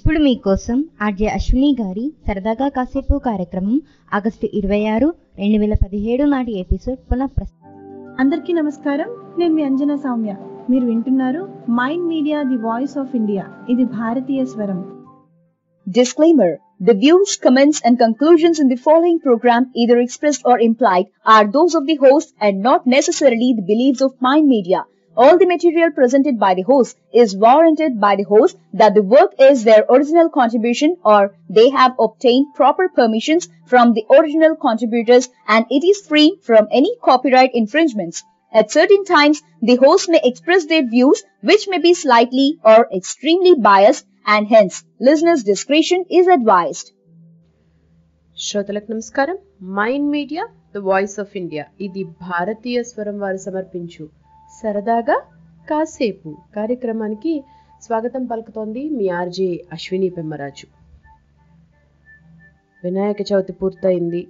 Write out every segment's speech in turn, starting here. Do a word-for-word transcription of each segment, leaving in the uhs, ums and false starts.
ఇప్పుడు మీకోసం ఆర్జే అశ్విని గారి సరదాగా కాసేపు కార్యక్రమం ఆగస్టు ఇరవై ఆరు రెండు వేల పదిహేడు నాటి ఎపిసోడ్ పునః ప్రసారం. అందరికీ నమస్కారం. నేను మీ అంజనా సౌమ్య. మీరు వింటున్నారు mind media the voice of India. ఇది భారతీయ స్వరం. Disclaimer: the views, comments, and conclusions in the following program, either expressed or implied, are those of the host and not necessarily the beliefs of Mind Media. All the material presented by the host is warranted by the host that the work is their original contribution or they have obtained proper permissions from the original contributors and it is free from any copyright infringements. At certain times, the host may express their views which may be slightly or extremely biased and hence listeners' discretion is advised. శ్రోతలకు నమస్కారం. Mind media the voice of India, ఇది భారతీయ స్వరం వారు సమర్పించు సరదాగా కాసేపు కార్యక్రమానికి స్వాగతం పలుకుతోంది మీ ఆర్జే అశ్విని పెమ్మరాజు. వినాయక చవితి పూర్తయింది.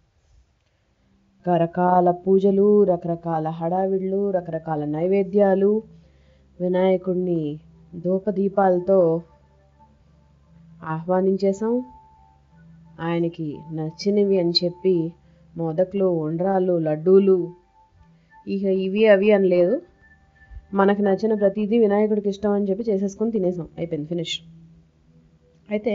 రకరకాల పూజలు, రకరకాల హడావిళ్ళు, రకరకాల నైవేద్యాలు, వినాయకుడిని ధూపదీపాలతో ఆహ్వానించేసాం. ఆయనకి నచ్చినవి అని చెప్పి మోదకులు, ఉండ్రాళ్ళు, లడ్డూలు, ఇక ఇవి అవి అని లేదు, మనకు నచ్చిన ప్రతిదీ వినాయకుడికి ఇష్టం అని చెప్పి చేసేసుకొని తినేసాం. అయిపోయింది, ఫినిష్. అయితే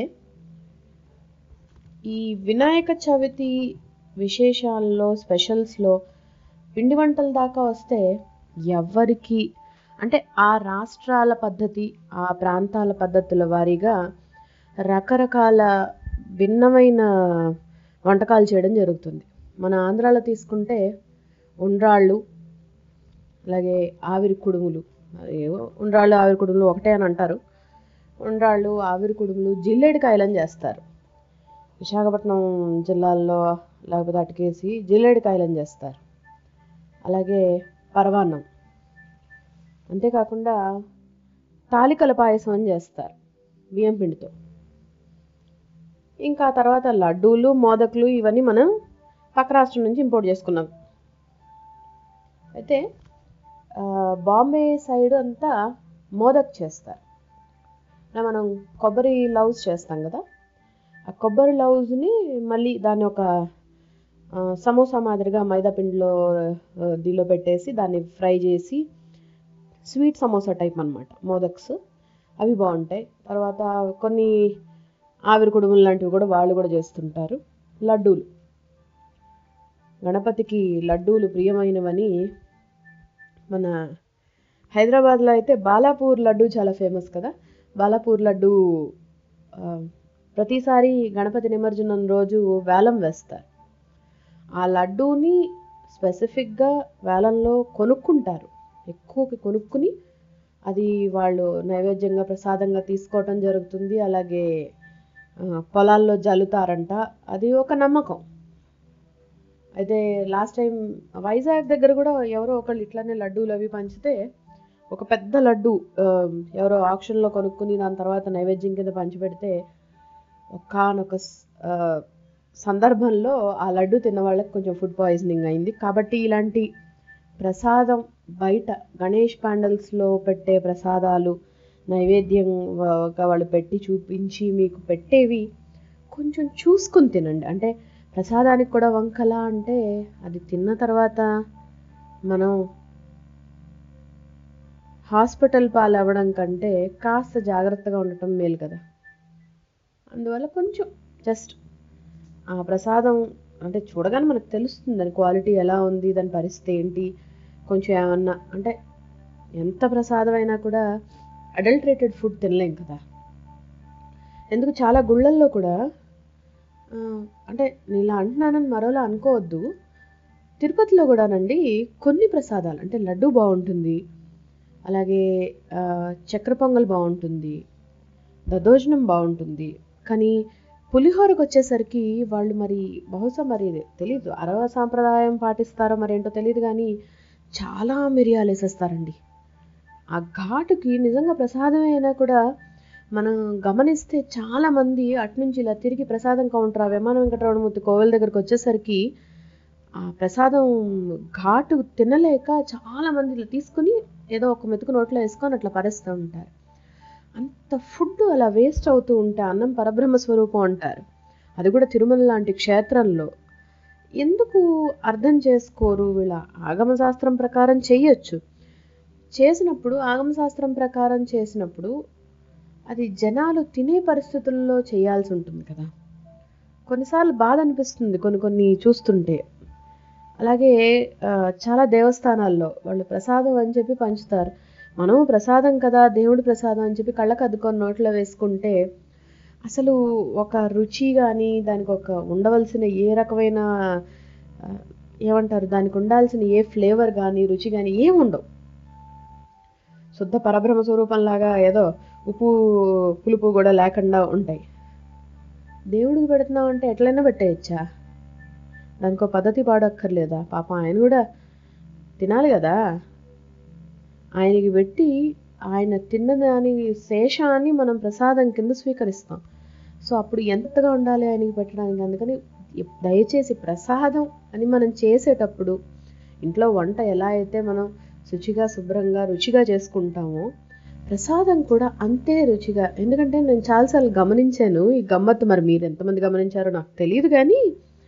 ఈ వినాయక చవితి విశేషాల్లో, స్పెషల్స్లో పిండి వంటల దాకా వస్తే ఎవరికి అంటే ఆ రాష్ట్రాల పద్ధతి, ఆ ప్రాంతాల పద్ధతుల వారీగా రకరకాల భిన్నమైన వంటకాలు చేయడం జరుగుతుంది. మన ఆంధ్రాలో తీసుకుంటే ఉండ్రాళ్ళు, అలాగే ఆవిరి కుడుములు, ఏవో ఉండ్రాళ్ళు ఆవిరి కుడుములు ఒకటే అని అంటారు. ఉండ్రాళ్ళు, ఆవిరి కుడుములు, జిల్లేడికాయలని చేస్తారు. విశాఖపట్నం జిల్లాల్లో లేకపోతే అటుకేసి జిల్లేడికాయలని చేస్తారు. అలాగే పరవాన్నం, అంతేకాకుండా తాలికల పాయసం అని చేస్తారు బియ్యం పిండితో. ఇంకా తర్వాత లడ్డూలు, మోదకులు, ఇవన్నీ మనం పక్క రాష్ట్రం నుంచి ఇంపోర్ట్ చేసుకున్నాం. అయితే బాంబే సైడ్ అంతా మోదక్ చేస్తారు. ఇలా మనం కొబ్బరి లవ్స్ చేస్తాం కదా, ఆ కొబ్బరి లవ్స్ని మళ్ళీ దాన్ని ఒక సమోసా మాదిరిగా మైదా పిండిలో దీనిలో పెట్టేసి దాన్ని ఫ్రై చేసి స్వీట్ సమోసా టైప్ అన్నమాట మోదక్స్. అవి బాగుంటాయి. తర్వాత కొన్ని ఆవిరి కుడుములు లాంటివి కూడా వాళ్ళు కూడా చేస్తుంటారు. లడ్డూలు, గణపతికి లడ్డూలు ప్రియమైనవని మన హైదరాబాద్లో అయితే బాలాపూర్ లడ్డు చాలా ఫేమస్ కదా. బాలాపూర్ లడ్డు ప్రతిసారి గణపతి నిమజ్జనం రోజు వేలం వేస్తారు. ఆ లడ్డూని స్పెసిఫిక్గా వేలంలో కొనుక్కుంటారు. ఎక్కువకి కొనుక్కుని అది వాళ్ళు నైవేద్యంగా ప్రసాదంగా తీసుకోవటం జరుగుతుంది. అలాగే పొలాల్లో జల్లుతారంట, అది ఒక నమ్మకం. అయితే లాస్ట్ టైం వైజాగ్ దగ్గర కూడా ఎవరో ఒకళ్ళు ఇట్లానే లడ్డూలు అవి పంచితే ఒక పెద్ద లడ్డు ఎవరో ఆక్షన్లో కొనుక్కుని దాని తర్వాత నైవేద్యం కింద పంచిపెడితే ఒకానొక సందర్భంలో ఆ లడ్డు తిన్న వాళ్ళకి కొంచెం ఫుడ్ పాయిజనింగ్ అయింది. కాబట్టి ఇలాంటి ప్రసాదం బయట గణేష్ ప్యాండల్స్లో పెట్టే ప్రసాదాలు నైవేద్యంగా వాళ్ళు పెట్టి చూపించి మీకు పెట్టేవి కొంచెం చూసుకుని తినండి. అంటే ప్రసాదానికి కూడా వంకలా అంటే అది తిన్న తర్వాత మనం హాస్పిటల్ పాలవ్వడం కంటే కాస్త జాగ్రత్తగా ఉండటం మేలు కదా. అందువల్ల కొంచెం జస్ట్ ఆ ప్రసాదం అంటే చూడగానే మనకు తెలుస్తుంది దాని క్వాలిటీ ఎలా ఉంది, దాని పరిస్థితి ఏంటి. కొంచెం ఏమన్నా అంటే ఎంత ప్రసాదం అయినా కూడా అడల్టరేటెడ్ ఫుడ్ తినలేం కదా. ఎందుకు చాలా గుళ్ళల్లో కూడా అంటే నేను ఇలా అంటున్నానని మరోలా అనుకోవద్దు, తిరుపతిలో కూడానండి కొన్ని ప్రసాదాలు అంటే లడ్డు బాగుంటుంది, అలాగే చక్కెర పొంగల్ బాగుంటుంది, దద్దోజనం బాగుంటుంది. కానీ పులిహోరకు వచ్చేసరికి వాళ్ళు మరి బహుశా మరి తెలీదు అరవ సాంప్రదాయం పాటిస్తారో మరేంటో తెలియదు, కానీ చాలా మిరియాలు వేసేస్తారండి. ఆ ఘాటుకి నిజంగా ప్రసాదం అయినా కూడా మనం గమనిస్తే చాలామంది అటునుంచి ఇలా తిరిగి ప్రసాదం కౌంటర్ ఆ విమాన వెంకటరమణమూర్తి కోవెల దగ్గరికి వచ్చేసరికి ఆ ప్రసాదం ఘాటు తినలేక చాలామంది ఇలా తీసుకుని ఏదో ఒక మెతుకు నోట్లో వేసుకొని అట్లా పరేస్తూ ఉంటారు. అంత ఫుడ్ అలా వేస్ట్ అవుతూ ఉంటే అన్నం పరబ్రహ్మ స్వరూపం అంటారు, అది కూడా తిరుమల లాంటి క్షేత్రంలో. ఎందుకు అర్థం చేసుకోరు? వీళ్ళ ఆగమశాస్త్రం ప్రకారం చెయ్యొచ్చు, చేసినప్పుడు ఆగమశాస్త్రం ప్రకారం చేసినప్పుడు అది జనాలు తినే పరిస్థితుల్లో చేయాల్సి ఉంటుంది కదా. కొన్నిసార్లు బాధ అనిపిస్తుంది కొన్ని కొన్ని చూస్తుంటే. అలాగే చాలా దేవస్థానాల్లో వాళ్ళు ప్రసాదం అని చెప్పి పంచుతారు. మనం ప్రసాదం కదా, దేవుడి ప్రసాదం అని చెప్పి కళ్ళకు అద్దుకొని నోట్లో వేసుకుంటే అసలు ఒక రుచి కానీ, దానికి ఒక ఉండవలసిన ఏ రకమైన ఏమంటారు దానికి ఉండాల్సిన ఏ ఫ్లేవర్ కానీ రుచి కానీ ఏమి ఉండవు. శుద్ధ పరబ్రహ్మ స్వరూపంలాగా ఏదో ఉప్పు పులుపు కూడా లేకుండా ఉంటాయి. దేవుడికి పెడుతున్నాం అంటే ఎట్లయినా పెట్టేయచ్చా? దానికో పద్ధతి పాడక్కర్లేదా? పాపం ఆయన కూడా తినాలి కదా. ఆయనకి పెట్టి ఆయన తిన్నదాని శేషాన్ని మనం ప్రసాదం కింద స్వీకరిస్తాం. సో అప్పుడు ఎంతగా ఉండాలి ఆయనకి పెట్టడానికి. అందుకని దయచేసి ప్రసాదం అని మనం చేసేటప్పుడు ఇంట్లో వంట ఎలా అయితే మనం శుచిగా శుభ్రంగా రుచిగా చేసుకుంటామో ప్రసాదం కూడా అంతే రుచిగా. ఎందుకంటే నేను చాలాసార్లు గమనించాను ఈ గమ్మత్తు, మరి మీరు ఎంతమంది గమనించారో నాకు తెలియదు కానీ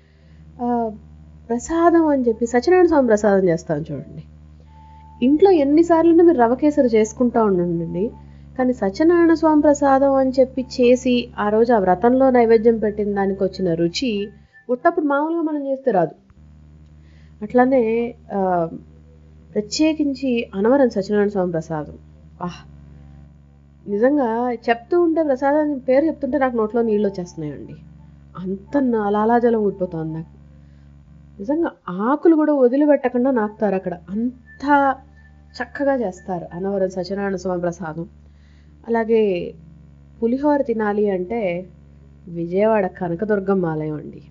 ప్రసాదం అని చెప్పి సత్యనారాయణ స్వామి ప్రసాదం చేస్తాను చూడండి. ఇంట్లో ఎన్నిసార్లు మీరు రవ కేసరి చేసుకుంటా ఉండండి, కానీ సత్యనారాయణ స్వామి ప్రసాదం అని చెప్పి చేసి ఆ రోజు ఆ వ్రతంలో నైవేద్యం పెట్టిన దానికి వచ్చిన రుచి ఉట్టప్పుడు మామూలుగా మనం చేస్తే రాదు. అట్లానే ప్రత్యేకించి అనవరం సత్యనారాయణ స్వామి ప్రసాదం ఆహ్ నిజంగా చెప్తూ ఉంటే ప్రసాదం పేరు చెప్తుంటే నాకు నోట్లో నీళ్ళు వచ్చేస్తున్నాయండి. అంత లాలాజలం ఊడిపోతుంది నాకు. నిజంగా ఆకులు కూడా వదిలిపెట్టకుండా నాకుతారు అక్కడ, అంత చక్కగా చేస్తారు అనవరం సత్యనారాయణ స్వామి ప్రసాదం. అలాగే పులిహోర తినాలి అంటే విజయవాడ కనకదుర్గమ్మ ఆలయం అండి,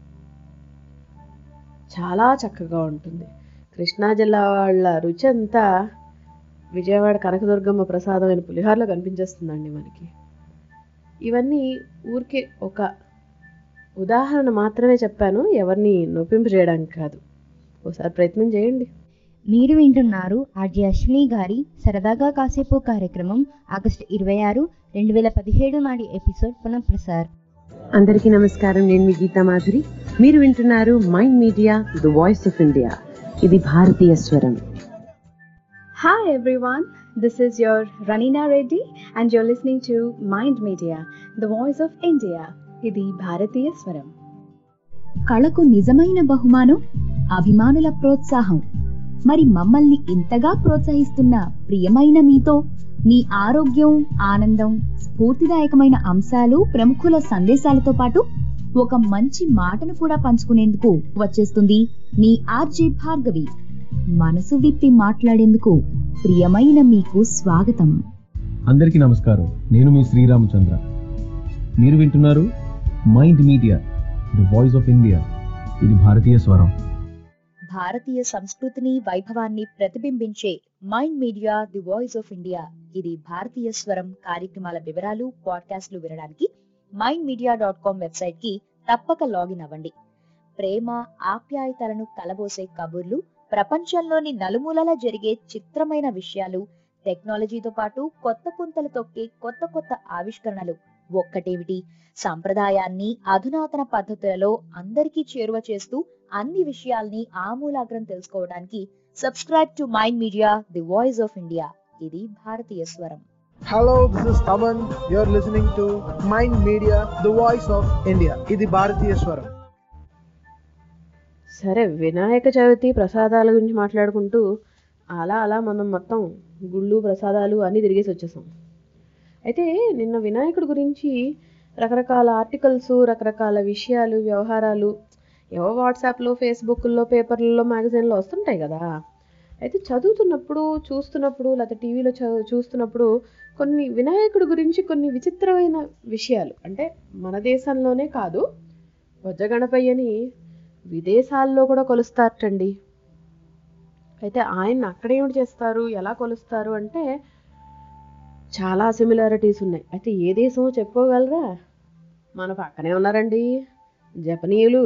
చాలా చక్కగా ఉంటుంది. కృష్ణా జిల్లా వాళ్ళ రుచి అంతా విజయవాడ కనకదుర్గమ్మ ప్రసాదమైన పులిహోరలో కనిపించేస్తుందండి మనకి. ఇవన్నీ ఊరికే ఒక ఉదాహరణ మాత్రమే చెప్పాను, ఎవరిని నొప్పింపు చేయడానికి కాదు. ఒకసారి ప్రయత్నం చేయండి. మీరు వింటున్నారు ఆర్జే అశ్విని గారి సరదాగా కాసేపు కార్యక్రమం ఆగస్టు ఇరవై ఆరు రెండు వేల పదిహేడు నాటి ఎపిసోడ్ పునఃప్రసారం. అందరికీ నమస్కారం, నేను మీ గీతా మాధురి. మీరు వింటున్నారు mind media the voice of India, ఇది భారతీయ స్వరం. Hi everyone, this is your Ranina Reddy and you're listening to Mind Media, the voice of India. ఇది భారతీయ స్వరం. కళకు నిజమైన బహుమానం అభిమానుల ప్రోత్సాహం. మరి మమ్మల్ని ఇంతగా ప్రోత్సహిస్తున్న ప్రియమైన మీతో మీ ఆరోగ్యం, ఆనందం, స్ఫూర్తిదాయకమైన అంశాలు, ప్రముఖుల సందేశాలతో పాటు ఒక మంచి మాటను కూడా పంచుకునేందుకు వచ్చేస్తుంది మీ ఆర్జే భార్గవి. మనసు విప్పి మాట్లాడేందుకు ప్రియమైన మీకు స్వాగతం. అందరికీ నమస్కారం, నేను మీ శ్రీరామచంద్ర. మీరు వింటున్నారు mind media the voice of India, ఇది భారతీయ స్వరం. భారతీయ సంస్కృతిని, వైభవాన్ని ప్రతిబింబించే mind media the voice of India, ఇది భారతీయ స్వరం కార్యక్రమాల వివరాలు, పాడ్కాస్ట్లు వినడానికి mind media dot com website కి తప్పక లాగిన్ అవ్వండి. ప్రేమ, ఆప్యాయతలను కలబోసే కబుర్లు, ప్రపంచంలోని నలుమూలలా జరిగే చిత్రమైన విషయాలు, టెక్నాలజీతో పాటు కొత్త పుంతలు తొక్కే కొత్త కొత్త ఆవిష్కరణలు, ఒక్కటేమిటి సంప్రదాయాన్ని అధునాతన పద్ధతులలో అందరికీ చేరువ చేస్తూ అన్ని విషయాల్ని ఆమూలాగ్రం తెలుసుకోవడానికి subscribe to mind media the voice of India, ఇది భారతీయ స్వరం. Hello, this is Taman. You're listening to Mind Media, the voice of India. ఇది భారతీయ స్వరం. సరే, వినాయక చవితి ప్రసాదాల గురించి మాట్లాడుకుంటూ అలా అలా మనం మొత్తం గుళ్ళు ప్రసాదాలు అన్నీ తిరిగేసి వచ్చేసాం. అయితే నిన్న వినాయకుడి గురించి రకరకాల ఆర్టికల్స్, రకరకాల విషయాలు, వ్యవహారాలు ఏవో వాట్సాప్లో, ఫేస్బుక్లో, పేపర్లలో, మ్యాగజైన్లో వస్తుంటాయి కదా. అయితే చదువుతున్నప్పుడు, చూస్తున్నప్పుడు, లేకపోతే టీవీలో చూస్తున్నప్పుడు కొన్ని వినాయకుడి గురించి కొన్ని విచిత్రమైన విషయాలు, అంటే మన దేశంలోనే కాదు, వజ్రగణపయ్యని విదేశాల్లో కూడా కొలుస్తారటండి. అయితే ఆయన్ని అక్కడేమిటి చేస్తారు, ఎలా కొలుస్తారు అంటే చాలా సిమిలారిటీస్ ఉన్నాయి. అయితే ఏ దేశమో చెప్పుకోగలరా? మన పక్కనే ఉన్నారండి జపనీయులు.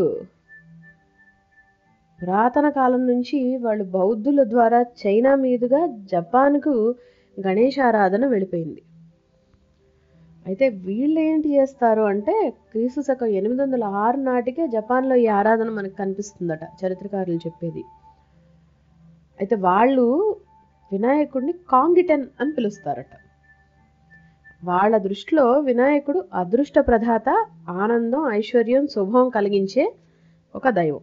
పురాతన కాలం నుంచి వాళ్ళు బౌద్ధుల ద్వారా చైనా మీదుగా జపాన్కు గణేశారాధన వెళ్ళిపోయింది. అయితే వీళ్ళు ఏంటి చేస్తారు అంటే క్రీస్తు శకం ఎనిమిది వందల ఆరు నాటికే జపాన్లో ఈ ఆరాధన మనకు కనిపిస్తుందట చరిత్రకారులు చెప్పేది. అయితే వాళ్ళు వినాయకుడిని కాంగిటెన్ అని పిలుస్తారట. వాళ్ళ దృష్టిలో వినాయకుడు అదృష్ట ప్రదాత, ఆనందం, ఐశ్వర్యం, శుభం కలిగించే ఒక దైవం.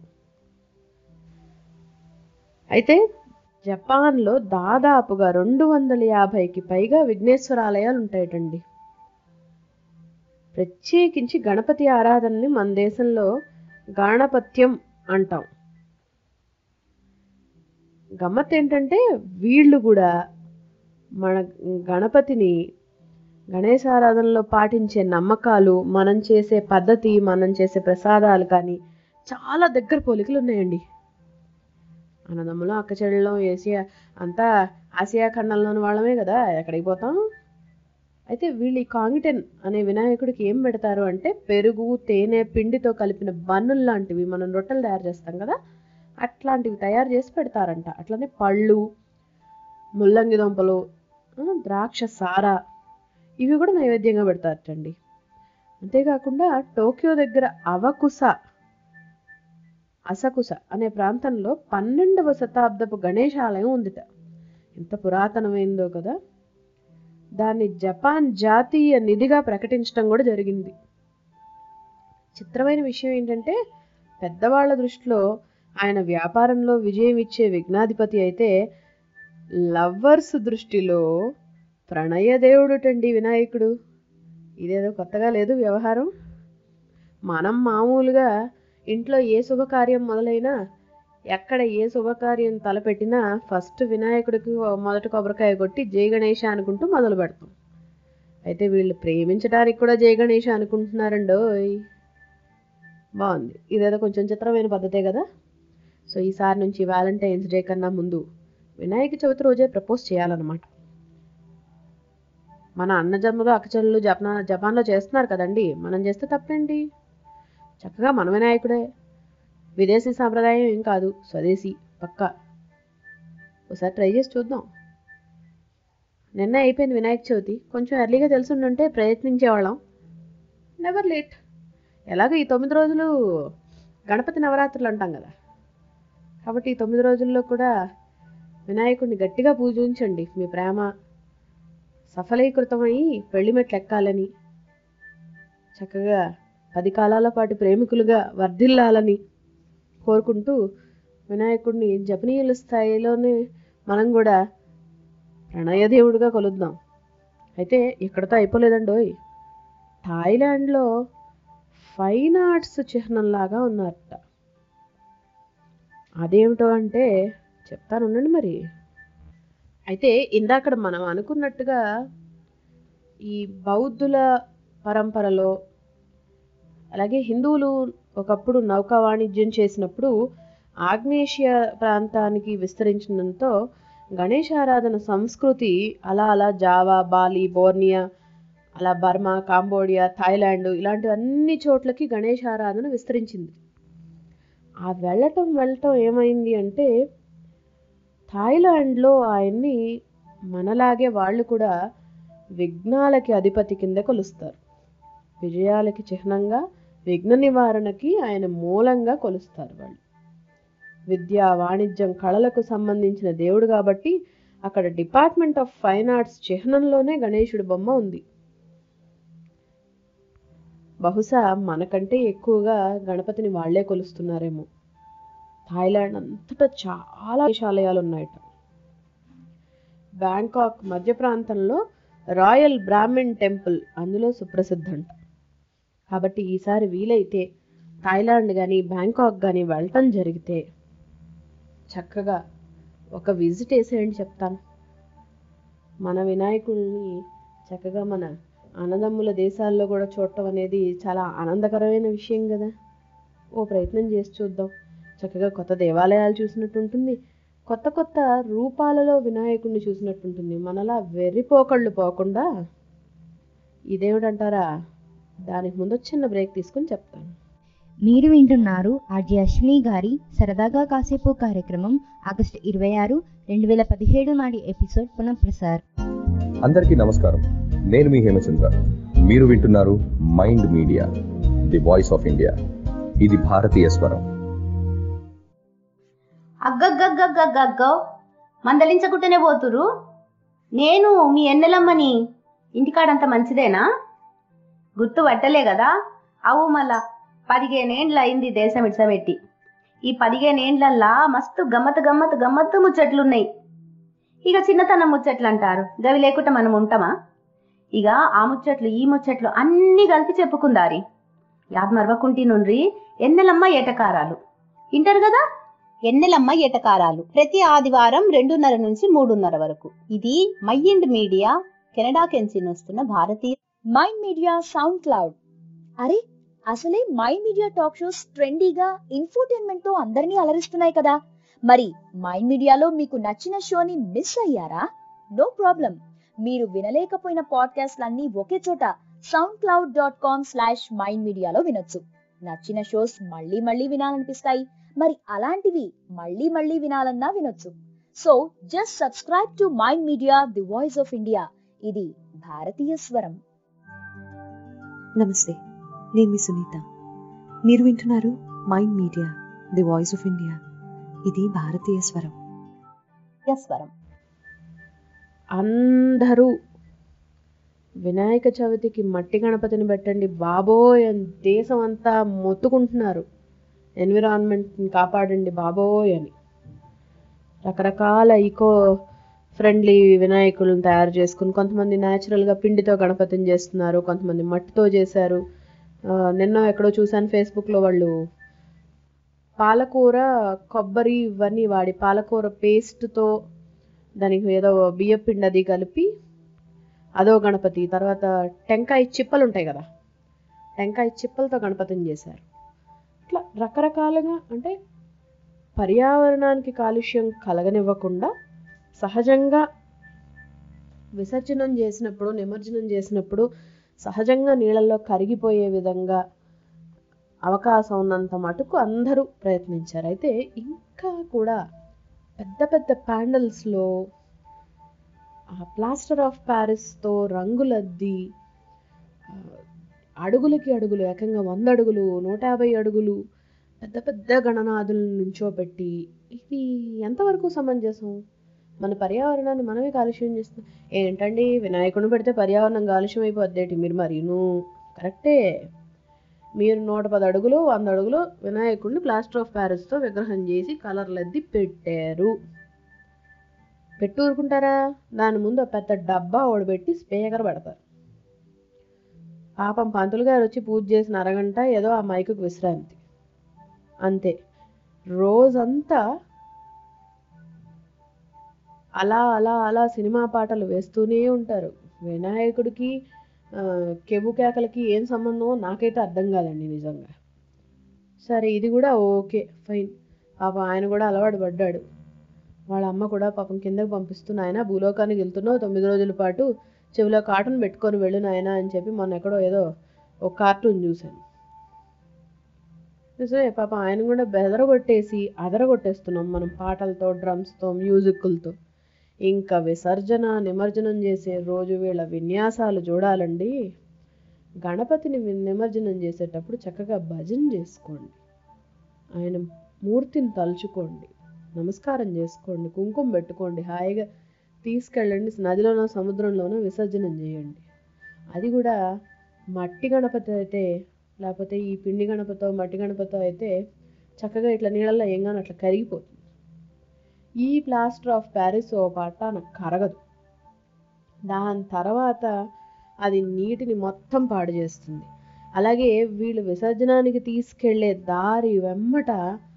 అయితే జపాన్లో దాదాపుగా రెండు వందల యాభైకి పైగా విఘ్నేశ్వర ఆలయాలు ఉంటాయటండి. ప్రత్యేకించి గణపతి ఆరాధనని మన దేశంలో గణపత్యం అంటాం. గమ్మత్ ఏంటంటే వీళ్ళు కూడా మన గణపతిని గణేశ ఆరాధనలో పాటించే నమ్మకాలు, మనం చేసే పద్ధతి, మనం చేసే ప్రసాదాలు కానీ చాలా దగ్గర పోలికలు ఉన్నాయండి. అన్నదమ్ములు, అక్క చెల్లెళ్ళం, ఏసియా అంతా ఆసియా ఖండంలోని వాళ్ళమే కదా, ఎక్కడికి పోతాం. అయితే వీళ్ళు ఈ కాంగిటెన్ అనే వినాయకుడికి ఏం పెడతారు అంటే పెరుగు, తేనె, పిండితో కలిపిన బన్నులు లాంటివి, మనం రొట్టెలు తయారు చేస్తాం కదా, అట్లాంటివి తయారు చేసి పెడతారంట. అట్లనే పళ్ళు, ముల్లంగి దుంపలు, ద్రాక్ష సార ఇవి కూడా నైవేద్యంగా పెడతారటండి. అంతేకాకుండా టోక్యో దగ్గర అవకుస అసకుస అనే ప్రాంతంలో పన్నెండవ శతాబ్దపు గణేశాలయం ఉందిట. ఎంత పురాతనమైందో కదా. దాన్ని జపాన్ జాతీయ నిధిగా ప్రకటించడం కూడా జరిగింది. చిత్రమైన విషయం ఏంటంటే పెద్దవాళ్ల దృష్టిలో ఆయన వ్యాపారంలో విజయం ఇచ్చే విఘ్నాధిపతి అయితే లవ్వర్స్ దృష్టిలో ప్రణయదేవుడుటండి వినాయకుడు. ఇదేదో కొత్తగా లేదు వ్యవహారం. మనం మామూలుగా ఇంట్లో ఏ శుభకార్యం మొదలైనా, ఎక్కడ ఏ శుభకార్యం తలపెట్టినా ఫస్ట్ వినాయకుడికి మొదటి కొబ్బరికాయ కొట్టి జై గణేష అనుకుంటూ మొదలు పెడతాం. అయితే వీళ్ళు ప్రేమించడానికి కూడా జై గణేష అనుకుంటున్నారండోయ్. బాగుంది. ఇదేదో కొంచెం చిత్రమైన పద్ధతే కదా. సో ఈసారి నుంచి వ్యాలంటైన్స్ డే కన్నా ముందు వినాయక చవితి రోజే ప్రపోజ్ చేయాలన్నమాట. మన అన్నజమ్ములు, అక్కచెల్లెలు జపా జపాన్లో చేస్తున్నారు కదండి, మనం చేస్తే తప్పేంటి? చక్కగా మన వినాయకుడే. విదేశీ సాంప్రదాయం ఏం కాదు, స్వదేశీ పక్కా. ఒకసారి ట్రై చేసి చూద్దాం. నిన్న అయిపోయింది వినాయక చవితి. కొంచెం ఎర్లీగా తెలిసి ఉండుంటే ప్రయత్నించేవాళ్ళం. Never late. ఎలాగో ఈ తొమ్మిది రోజులు గణపతి నవరాత్రులు అంటాం కదా, కాబట్టి ఈ తొమ్మిది రోజుల్లో కూడా వినాయకుడిని గట్టిగా పూజించండి. మీ ప్రేమ సఫలీకృతమై పెళ్లి మెట్లు ఎక్కాలని, చక్కగా పది కాలాల పాటు ప్రేమికులుగా వర్ధిల్లాలని కోరుకుంటూ వినాయకుడిని జపనీయుల స్థాయిలోనే మనం కూడా ప్రణయదేవుడిగా కొలుద్దాం. అయితే ఇక్కడతో అయిపోలేదండోయ్. థాయిలాండ్లో ఫైన్ ఆర్ట్స్ చిహ్నంలాగా ఉన్నారట. అదేమిటో అంటే చెప్తాను ఉండండి మరి. అయితే ఇందాక మనం అనుకున్నట్టుగా ఈ బౌద్ధుల పరంపరలో, అలాగే హిందువులు ఒకప్పుడు నౌకా వాణిజ్యం చేసినప్పుడు ఆగ్నేషియా ప్రాంతానికి విస్తరించడంతో గణేశారాధన సంస్కృతి అలా అలా జావా, బాలి, బోర్నియా, అలా బర్మా, కాంబోడియా, థాయిలాండ్ ఇలాంటి అన్ని చోట్లకి గణేశారాధన విస్తరించింది. ఆ వెళ్ళటం వెళ్ళటం ఏమైంది అంటే థాయిలాండ్లో ఆయన్ని మనలాగే వాళ్ళు కూడా విఘ్నాలకి అధిపతి కింద కొలుస్తారు. విజయాలకి చిహ్నంగా, విఘ్న నివారణకి ఆయన మూలంగా కొలుస్తారు వాళ్ళు. విద్య, వాణిజ్యం, కళలకు సంబంధించిన దేవుడు కాబట్టి అక్కడ డిపార్ట్మెంట్ ఆఫ్ ఫైన్ ఆర్ట్స్ చిహ్నంలోనే గణేశుడి బొమ్మ ఉంది. బహుశా మనకంటే ఎక్కువగా గణపతిని వాళ్లే కొలుస్తున్నారేమో. థాయిలాండ్ అంతటా చాలా దేశాలయాలు ఉన్నాయట. బ్యాంకాక్ మధ్య ప్రాంతంలో రాయల్ బ్రాహ్మిన్ టెంపుల్ అందులో సుప్రసిద్ధంట. కాబట్టి ఈసారి వీలైతే థాయిలాండ్ కానీ బ్యాంకాక్ కానీ వెళ్ళటం జరిగితే చక్కగా ఒక విజిట్ వేసేయండి చెప్తాను. మన వినాయకుడిని చక్కగా మన అన్నదమ్ముల దేశాల్లో కూడా చూడటం అనేది చాలా ఆనందకరమైన విషయం కదా. ఓ ప్రయత్నం చేసి చూద్దాం. చక్కగా కొత్త దేవాలయాలు చూసినట్టు ఉంటుంది, కొత్త కొత్త రూపాలలో వినాయకుడిని చూసినట్టు ఉంటుంది. మనలా వెర్రిపోకళ్ళు పోకుండా ఇదేమిటంటారా, దానికి ముందు చిన్న బ్రేక్ తీసుకుని చెప్తాను. మీరు వింటున్నారు ఆర్జే అశ్విని గారి సరదాగా కాసేపు కార్యక్రమం ఆగస్టు ఇరవై ఆరు రెండు వేల పదిహేడు నాటి ఎపిసోడ్ పునఃప్రసారం. అందరికీ నమస్కారం. నేను మీ హేమచంద్ర. మీరు వింటున్నారు mind media the voice of India. ఇది భారతీయ స్వరం. అగ్గగ్గగ్గగ్గగ్గో మందలించకుంటేనే పోతురు. నేను మీ ఎన్నెలమ్మని. ఇంటికాడంత మంచిదేనా? గుర్తు పట్టలే కదా? అవు మళ్ళా పదిహేనేండ్లు అయింది దేశం ఇడ్సబెట్టి. ఈ పదిహేనేండ్లల్లా మస్తు గమ్మత్ గమ్మత్ గమ్మత్తు ముచ్చట్లున్నాయి. ఇక చిన్నతనం ముచ్చట్లు అంటారు, గవి లేకుండా మనం ఉంటామా? ఇక ఆ ముచ్చట్లు ఈ ముచ్చట్లు అన్నీ కలిపి చెప్పుకుందారి. యాద్ మరవకుంటి నుండ్రి ఎన్నెలమ్మ ఏటకారాలు వింటారు కదా. ఎన్నెలమ్మ ఏటకారాలు ప్రతి ఆదివారం రెండున్నర నుంచి మూడున్నర వరకు. ఇది మైండ్ మీడియా కెనడా కెంచి వస్తున్న భారతీయ మైండ్ మీడియా సౌండ్ క్లౌడ్. అరే అసలే మైండ్ మీడియా టాక్ షోస్ ట్రెండీగా ఇన్ఫోటైన్మెంట్ తో అందరినీ అలరిస్తున్నాయి కదా. మరి మైండ్ మీడియాలో మీకు నచ్చిన షోని మిస్ అయ్యారా? No problem. మీరు వినలేకపోయిన పాడ్కాస్ట్లన్నీ ఒకే చోట SoundCloud dot com slash mind మీడియాలో వినొచ్చు. నచ్చిన షోస్ మళ్ళీ మళ్ళీ వినాలనిపిస్తాయి, మరి అలాంటివి మళ్ళీ మళ్ళీ వినాలన్నా వినొచ్చు. So just subscribe to mind media the voice of India. ఇది భారతీయ స్వరం. నమస్తే, నేను మీ సునీత. మీరు వింటున్నారు mind media the voice of India. ఇది భారతీయ స్వరం. స్వరం. అందరూ వినాయక చవితికి మట్టి గణపతిని పెట్టండి బాబోయ్ అని దేశం అంతా మొత్తుకుంటున్నారు. ఎన్విరాన్మెంట్ని కాపాడండి బాబోయ్ అని. రకరకాల ఈకో ఫ్రెండ్లీ వినాయకులను తయారు చేసుకుని కొంతమంది న్యాచురల్గా పిండితో గణపతిని చేస్తున్నారు, కొంతమంది మట్టితో చేశారు. నిన్న ఎక్కడో చూశాను ఫేస్బుక్లో, వాళ్ళు పాలకూర కొబ్బరి ఇవన్నీ వాడి పాలకూర పేస్ట్తో దానికి ఏదో బియ్యం పిండి అది కలిపి అదో గణపతి. తర్వాత టెంకాయ చిప్పలు ఉంటాయి కదా, టెంకాయ చిప్పలతో గణపతిని చేశారు. ఇట్లా రకరకాలుగా, అంటే పర్యావరణానికి కాలుష్యం కలగనివ్వకుండా సహజంగా విసర్జనం చేసినప్పుడు నిమజ్జనం చేసినప్పుడు సహజంగా నీళ్ళల్లో కరిగిపోయే విధంగా అవకాశం ఉన్నంత మటుకు అందరూ ప్రయత్నించారు. అయితే ఇంకా కూడా పెద్ద పెద్ద ప్యాండల్స్లో ఆ ప్లాస్టర్ ఆఫ్ ప్యారిస్తో రంగులద్ది అడుగులకి అడుగులు, ఏకంగా వంద అడుగులు నూట యాభై అడుగులు పెద్ద పెద్ద గణనాథులను నుంచోబెట్టి, ఇది ఎంతవరకు సమంజసం? మన పర్యావరణాన్ని మనమే కాలుష్యం చేస్తాం. ఏంటండి వినాయకుడిని పెడితే పర్యావరణం కాలుష్యం అయిపోద్దేటి మీరు? మరీను కరెక్టే. మీరు నూట పది అడుగులు వంద అడుగులు వినాయకుడిని ప్లాస్టర్ ఆఫ్ ప్యారిస్తో విగ్రహం చేసి కలర్లద్ది పెట్టారు. పెట్టి ఊరుకుంటారా? దాని ముందు పెద్ద డబ్బా ఓడబెట్టి స్పీకర్ పెడతారు. పాపం పంతులు గారు వచ్చి పూజ చేసిన అరగంట ఏదో ఆ మైకుకు విశ్రాంతి, అంతే. రోజంతా అలా అలా అలా సినిమా పాటలు వేస్తూనే ఉంటారు. వినాయకుడికి కెబు కేకలకి ఏం సంబంధం నాకైతే అర్థం కాదండి నిజంగా. సరే ఇది కూడా ఓకే ఫైన్, పాపం ఆయన కూడా అలవాటు పడ్డాడు. వాళ్ళ అమ్మ కూడా పాపం కిందకి పంపిస్తున్న, ఆయన భూలోకానికి వెళ్తున్నావు తొమ్మిది రోజుల పాటు చెవిలో కాటన్ పెట్టుకొని వెళ్ళు నాయన అని చెప్పి మొన్న ఎక్కడో ఏదో ఒక కార్టూన్ చూశాను. నిజమే, పాపం ఆయన కూడా బెదరగొట్టేసి అదరగొట్టేస్తున్నాం మనం పాటలతో, డ్రమ్స్తో, మ్యూజిక్లతో. ఇంకా విసర్జన నిమజ్జనం చేసే రోజు వీళ్ళ విన్యాసాలు చూడాలండి. గణపతిని నిమజ్జనం చేసేటప్పుడు చక్కగా భజన చేసుకోండి, ఆయన మూర్తిని తలుచుకోండి, నమస్కారం చేసుకోండి, కుంకుమ పెట్టుకోండి, హాయిగా తీసుకెళ్ళండి నదిలోనో సముద్రంలోనో విసర్జనం చేయండి. అది కూడా మట్టి గణపతి అయితే, లేకపోతే ఈ పిండి గణపతో మట్టి గణపతో అయితే చక్కగా ఇట్లా నీళ్ళల్లో ఏంగానో అట్లా కరిగిపోతుంది. ఈ ప్లాస్టర్ ఆఫ్ ప్యారిస్ ఓ పాట నాకు కరగదు. దాని తర్వాత అది నీటిని మొత్తం పాడు చేస్తుంది. అలాగే వీళ్ళు విసర్జనానికి తీసుకెళ్లే దారి వెమ్మట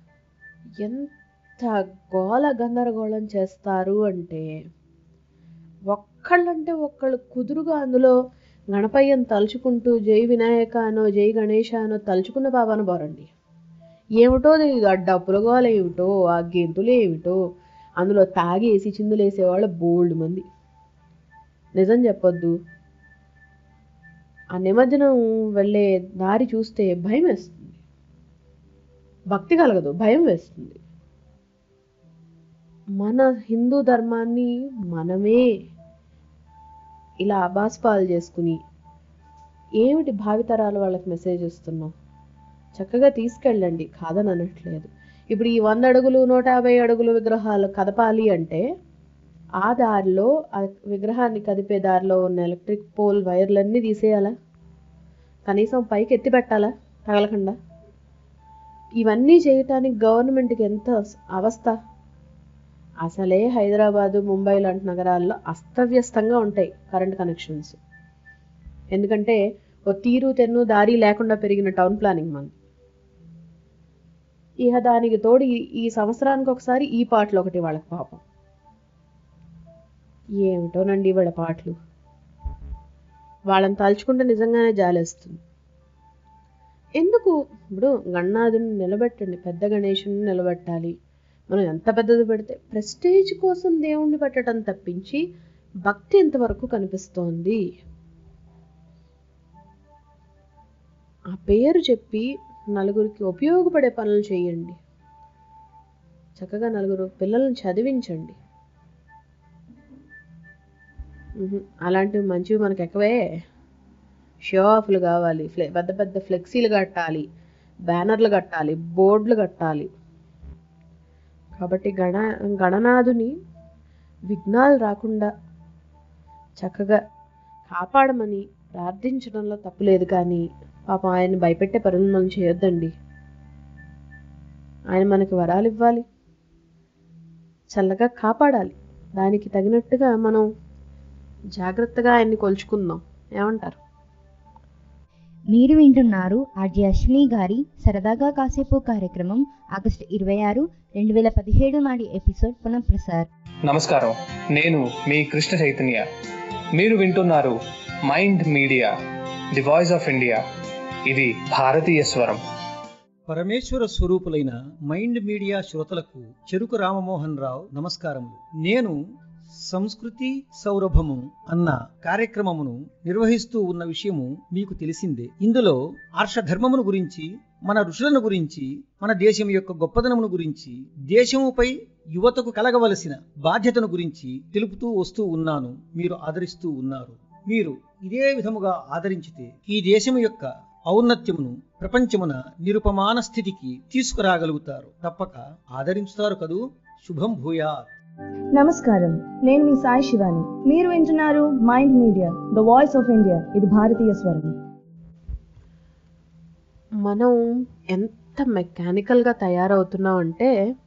ఎంత గోల గందరగోళం చేస్తారు అంటే, ఒక్కళ్ళంటే ఒక్కళ్ళు కుదురుగా అందులో గణపయ్యను తలుచుకుంటూ జై వినాయక అనో జై గణేష అనో తలుచుకున్న బాబాను బారండి. ఏమిటో తెలియదు, ఆ డప్పుల గోల ఏమిటో, ఆ గెంతులు ఏమిటో, అందులో తాగేసి చిందులేసేవాళ్ళు బోల్డ్ మంది. నిజం చెప్పొద్దు, ఆ నిమజ్జనం వెళ్ళే దారి చూస్తే భయం వేస్తుంది. భక్తి కలగదు, భయం వేస్తుంది. మన హిందూ ధర్మాన్ని మనమే ఇలా అబాస్పాలు చేసుకుని ఏమిటి భావితరాలు వాళ్ళకి మెసేజ్ ఇస్తున్నాం? చక్కగా తీసుకెళ్ళండి, కాదని అనట్లేదు. ఇప్పుడు ఈ వంద అడుగులు నూట యాభై అడుగులు విగ్రహాలు కదపాలి అంటే ఆ దారిలో, ఆ విగ్రహాన్ని కదిపే దారిలో ఉన్న ఎలక్ట్రిక్ పోల్ వైర్లన్నీ తీసేయాలా? కనీసం పైకి ఎత్తి పెట్టాలా తగలకుండా? ఇవన్నీ చేయటానికి గవర్నమెంట్కి ఎంత అవస్థ. అసలే హైదరాబాదు, ముంబై లాంటి నగరాల్లో అస్తవ్యస్తంగా ఉంటాయి కరెంట్ కనెక్షన్స్. ఎందుకంటే ఓ తీరు తెన్ను దారి లేకుండా పెరిగిన టౌన్ ప్లానింగ్ మనం. ఇక దానికి తోడు ఈ సంవత్సరానికి ఒకసారి ఈ పాటలు ఒకటి వాళ్ళకి పాపం. ఏమిటోనండి వాళ్ళ పాటలు. వాళ్ళని తలుచుకుంటే నిజంగానే జాలేస్తుంది. ఎందుకు? ఇప్పుడు గణనాథుని నిలబెట్టండి, పెద్ద గణేశుని నిలబెట్టాలి. మనం ఎంత పెద్దది పెడితే ప్రెస్టేజ్ కోసం దేవుణ్ణి పెట్టడం తప్పించి భక్తి ఎంతవరకు కనిపిస్తోంది? ఆ పేరు చెప్పి నలుగురికి ఉపయోగపడే పనులు చేయండి. చక్కగా నలుగురు పిల్లల్ని చదివించండి. అలాంటివి మంచివి మనకు ఎక్కువే. షో ఆఫ్లు కావాలి, ఫ్లె పెద్ద పెద్ద ఫ్లెక్సీలు కట్టాలి, బ్యానర్లు కట్టాలి, బోర్డులు కట్టాలి. కాబట్టి గణ గణనాథుని విఘ్నాలు రాకుండా చక్కగా కాపాడమని ప్రార్థించడంలో తప్పులేదు. కానీ పాపం ఆయన్ని భయపెట్టే పనులు మనం చేయొద్దండి. ఆయన మనకి వరాలు ఇవ్వాలి, చల్లగా కాపాడాలి. దానికి తగినట్టుగా మనం జాగ్రత్తగా ఆయన్ని కొలుచుకుందాం. ఏమంటారు? మీరు వింటున్నారు ఆర్జే అశ్విని గారి సరదాగా కాసేపు కార్యక్రమం ఆగస్టు ఇరవై ఆరు రెండు వేల పదిహేడు నాటి ఎపిసోడ్ పునఃప్రసార్. నమస్కారం, నేను మీ కృష్ణ చైతన్య. మీరు వింటున్నారు mind media, the voice of India. ఇది భారతీయ స్వరం. పరమేశ్వర స్వరూపులైన మైండ్ మీడియా శ్రోతలకు చెరుకు రామమోహన్ రావు నమస్కారములు. నేను సంస్కృతి సౌరభము అన్న కార్యక్రమమును నిర్వహిస్తూ ఉన్న విషయము మీకు తెలిసిందే. ఇందులో ఆర్షధర్మమును గురించి, మన ఋషులను గురించి, మన దేశం యొక్క గొప్పదనమును గురించి, దేశముపై యువతకు కలగవలసిన బాధ్యతను గురించి తెలుపుతూ వస్తూ ఉన్నాను. మీరు ఆదరిస్తూ ఉన్నారు. మీరు ఇదే విధముగా ఆదరించితే ఈ దేశము యొక్క ఔన్నత్యమును ప్రపంచమున నిరుపమాన స్థితికి తీసుకురాగలుగుతారు. తప్పక ఆదరించుతారు కదూ. శుభం భూయాత్. నమస్కారం, నేను మీ సాయి శివాని. మీరు వింటున్నారు mind media, the voice of India. ఇది భారతీయ స్వరం. మనం ఎంత మెకానికల్గా తయారవుతున్నాం అంటే,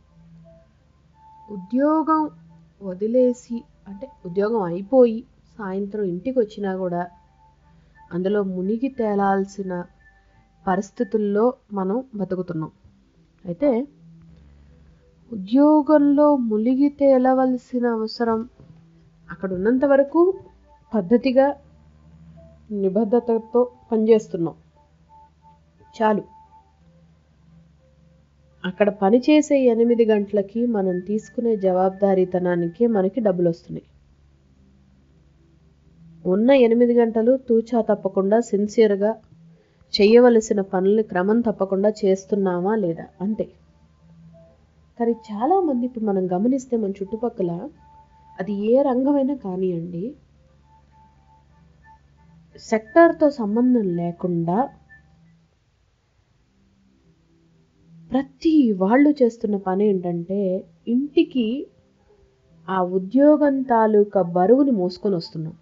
ఉద్యోగం వదిలేసి, అంటే ఉద్యోగం అయిపోయి సాయంత్రం ఇంటికి వచ్చినా కూడా అందులో మునిగి తేలాల్సిన పరిస్థితుల్లో మనం బతుకుతున్నాం. అయితే ఉద్యోగంలో మునిగి తేలవలసిన అవసరం అక్కడ ఉన్నంత వరకు పద్ధతిగా నిబద్ధతతో పనిచేస్తున్నాం చాలు. అక్కడ పనిచేసే ఎనిమిది గంటలకి మనం తీసుకునే జవాబుదారీతనానికి మనకి డబ్బులు వస్తున్నాయి. ఉన్న ఎనిమిది గంటలు తూచా తప్పకుండా సిన్సియర్గా చేయవలసిన పనుల్ని క్రమం తప్పకుండా చేస్తున్నామా లేదా అంతే. కానీ చాలామంది ఇప్పుడు మనం గమనిస్తే మన చుట్టుపక్కల, అది ఏ రంగమైనా కానివ్వండి, సెక్టార్తో సంబంధం లేకుండా ప్రతి వాళ్ళు చేస్తున్న పని ఏంటంటే, ఇంటికి ఆ ఉద్యోగం తాలూకా బరువుని మోసుకొని వస్తున్నాం.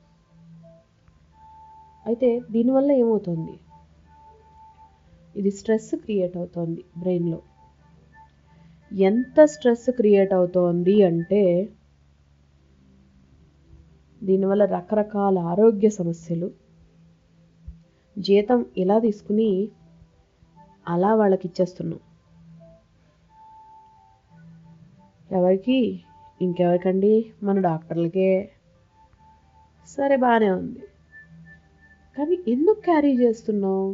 అయితే దీనివల్ల ఏమవుతుంది? ఇది స్ట్రెస్ క్రియేట్ అవుతోంది బ్రెయిన్లో. ఎంత స్ట్రెస్ క్రియేట్ అవుతోంది అంటే, దీనివల్ల రకరకాల ఆరోగ్య సమస్యలు. జీతం ఇలా తీసుకుని అలా వాళ్ళకి ఇచ్చేస్తున్నాం. ఎవరికి? ఇంకెవరికండి? మన డాక్టర్లకే. సరే, బాగానే ఉంది. కానీ ఎందుకు క్యారీ చేస్తున్నాం?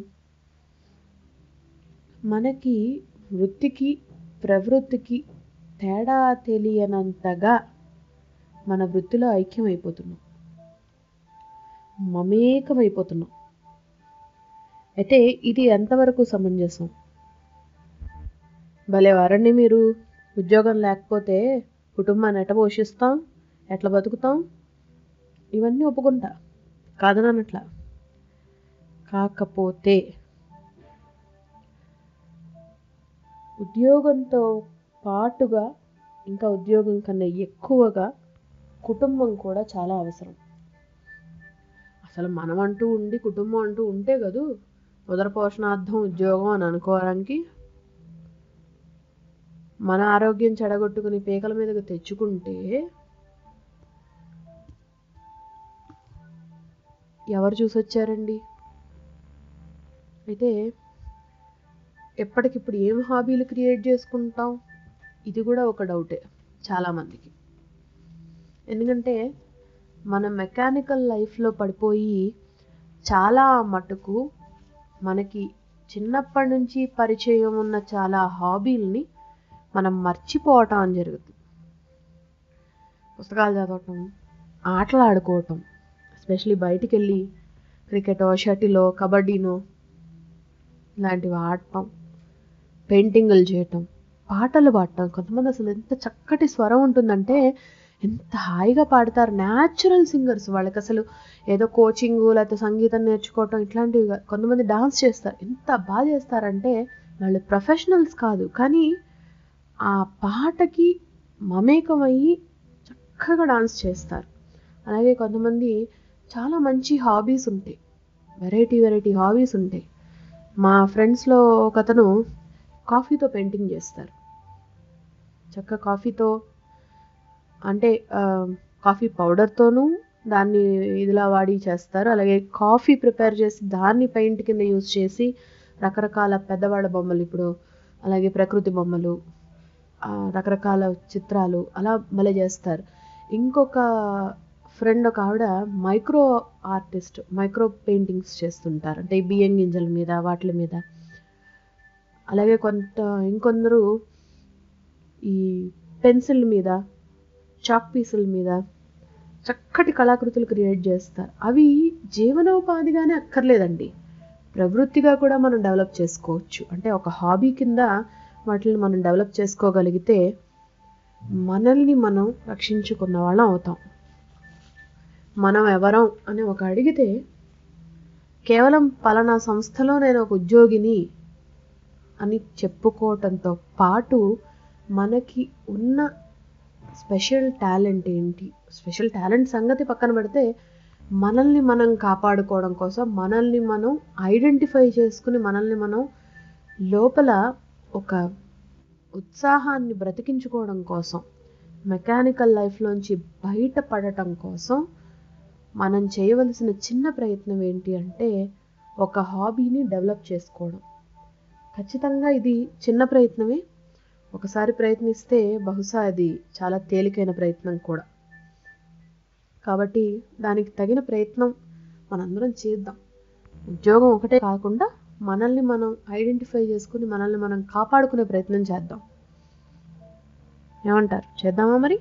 మనకి వృత్తికి ప్రవృత్తికి తేడా తెలియనంతగా మన వృత్తిలో ఐక్యమైపోతున్నాం, మమేకమైపోతున్నాం. అయితే ఇది ఎంతవరకు సమంజసం? భలే వారండి మీరు. ఉద్యోగం లేకపోతే కుటుంబాన్ని ఎట్లా పోషిస్తాం, ఎట్లా బతుకుతాం, ఇవన్నీ ఒప్పుకుంటా, కాదనట్లా. కాకపోతే ఉద్యోగంతో పాటుగా ఇంకా ఉద్యోగం కన్నా ఎక్కువగా కుటుంబం కూడా చాలా అవసరం. అసలు మనం అంటూ ఉండి కుటుంబం అంటూ ఉంటే కదూ ఉదర పోషణార్థం ఉద్యోగం అని అనుకోవడానికి. మన ఆరోగ్యం చెడగొట్టుకుని పీకల మీదకి తెచ్చుకుంటే ఎవరు చూసొచ్చారండి? అయితే ఎప్పటికిప్పుడు ఏం హాబీలు క్రియేట్ చేసుకుంటాం, ఇది కూడా ఒక డౌటే చాలామందికి. ఎందుకంటే మన మెకానికల్ లైఫ్లో పడిపోయి చాలా మటుకు మనకి చిన్నప్పటి నుంచి పరిచయం ఉన్న చాలా హాబీల్ని మనం మర్చిపోవటం అని జరుగుతుంది. పుస్తకాలు చదవటం, ఆటలు ఆడుకోవటం, ఎస్పెషలీ బయటికి వెళ్ళి క్రికెటో షటిలో కబడ్డీనో ఇలాంటివి ఆడటం, పెయింటింగులు చేయటం, పాటలు పాడటం. కొంతమంది అసలు ఎంత చక్కటి స్వరం ఉంటుందంటే ఎంత హాయిగా పాడతారు. న్యాచురల్ సింగర్స్, వాళ్ళకి అసలు ఏదో కోచింగ్ లేకపోతే సంగీతం నేర్చుకోవటం ఇట్లాంటివి కాదు. కొంతమంది డాన్స్ చేస్తారు, ఎంత బాగా చేస్తారంటే వాళ్ళు ప్రొఫెషనల్స్ కాదు, కానీ ఆ పాటకి మమేకమయ్యి చక్కగా డాన్స్ చేస్తారు. అలాగే కొంతమంది చాలా మంచి హాబీస్ ఉంటాయి, వెరైటీ వెరైటీ హాబీస్ ఉంటాయి. మా ఫ్రెండ్స్లో ఒకతను కాఫీతో పెయింటింగ్ చేస్తారు. చక్కగా కాఫీతో అంటే కాఫీ పౌడర్తోనూ దాన్ని ఇదిలా వాడి చేస్తారు. అలాగే కాఫీ ప్రిపేర్ చేసి దాన్ని పెయింట్ కింద యూజ్ చేసి రకరకాల పెద్దవాళ్ళ బొమ్మలు, ఇప్పుడు అలాగే ప్రకృతి బొమ్మలు, రకరకాల చిత్రాలు అలా భలే చేస్తారు. ఇంకొక ఫ్రెండ్ ఒక ఆవిడ మైక్రో ఆర్టిస్ట్, మైక్రో పెయింటింగ్స్ చేస్తుంటారు, అంటే బియ్యం గింజల మీద వాటి మీద. అలాగే కొంత ఇంకొందరు ఈ పెన్సిల్ మీద, చాక్ పీసుల మీద చక్కటి కళాకృతులు క్రియేట్ చేస్తారు. అవి జీవనోపాధిగానే అక్కర్లేదండి, ప్రవృత్తిగా కూడా మనం డెవలప్ చేసుకోవచ్చు. అంటే ఒక హాబీ కింద వాటిని మనం డెవలప్ చేసుకోగలిగితే మనల్ని మనం రక్షించుకున్న వాళ్ళం అవుతాం. మనం ఎవరం అని ఒక అడిగితే కేవలం పలానా సంస్థలో నేను ఒక ఉద్యోగిని అని చెప్పుకోవటంతో పాటు మనకి ఉన్న స్పెషల్ టాలెంట్ ఏంటి, స్పెషల్ టాలెంట్ సంగతి పక్కన పెడితే మనల్ని మనం కాపాడుకోవడం కోసం, మనల్ని మనం ఐడెంటిఫై చేసుకుని మనల్ని మనం లోపల ఒక ఉత్సాహాన్ని బ్రతికించుకోవడం కోసం, మెకానికల్ లైఫ్లోంచి బయటపడటం కోసం మనం చేయవలసిన చిన్న ప్రయత్నం ఏంటి అంటే ఒక హాబీని డెవలప్ చేసుకోవడం. ఖచ్చితంగా ఇది చిన్న ప్రయత్నమే, ఒకసారి ప్రయత్నిస్తే బహుశా అది చాలా తేలికైన ప్రయత్నం కూడా. కాబట్టి దానికి తగిన ప్రయత్నం మనందరం చేద్దాం. ఉద్యోగం ఒకటే కాకుండా మనల్ని మనం ఐడెంటిఫై చేసుకుని మనల్ని మనం కాపాడుకునే ప్రయత్నం చేద్దాం. ఏమంటారు, చేద్దామా మరి?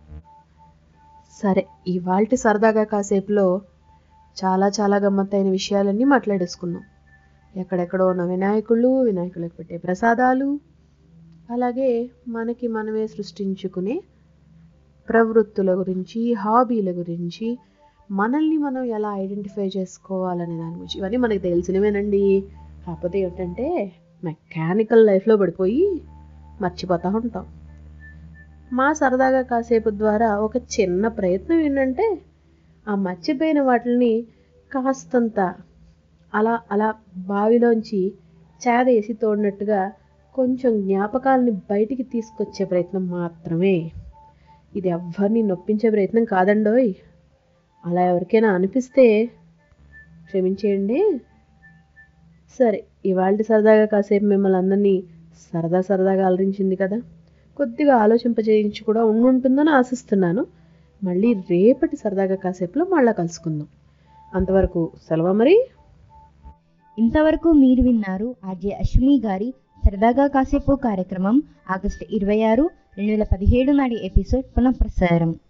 సరే, ఇవాల్టి సరదాగా కాసేపులో చాలా చాలా గమ్మత్తైన విషయాలన్నీ మాట్లాడేసుకున్నాం. ఎక్కడెక్కడో ఉన్న వినాయకుళ్ళు, వినాయకులకు పెట్టే ప్రసాదాలు, అలాగే మనకి మనమే సృష్టించుకునే ప్రవృత్తుల గురించి, హాబీల గురించి, మనల్ని మనం ఎలా ఐడెంటిఫై చేసుకోవాలనే దాని గురించి, ఇవన్నీ మనకి తెలిసినవేనండి. కాకపోతే ఏంటంటే మెకానికల్ లైఫ్లో పడిపోయి మర్చిపోతూ ఉంటాం. మా సరదాగా కాసేపు ద్వారా ఒక చిన్న ప్రయత్నం ఏంటంటే ఆ మర్చిపోయిన వాటిని కాస్తంత అలా అలా బావిలోంచి చేదేసి తోడినట్టుగా కొంచెం జ్ఞాపకాలని బయటికి తీసుకొచ్చే ప్రయత్నం మాత్రమే. ఇది ఎవ్వరిని నొప్పించే ప్రయత్నం కాదండోయ్. అలా ఎవరికైనా అనిపిస్తే క్షమించేయండి. సరే, ఇవాళ సరదాగా కాసేపు మిమ్మల్ని అందరినీ సరదా సరదాగా అలరించింది కదా, కొద్దిగా ఆలోచింపజేయించి కూడా ఉండుంటుందని ఆశిస్తున్నాను. మళ్ళీ రేపటి సరదాగా కాసేపులో మళ్ళా కలుసుకుందాం. అంతవరకు సెలవు మరి. ఇంతవరకు మీరు విన్నారు ఆర్జే అశ్విని గారి సరదాగా కాసేపు కార్యక్రమం ఆగస్టు ఇరవై ఆరు రెండు వేల పదిహేడు నాటి ఎపిసోడ్ పునఃప్రసారం.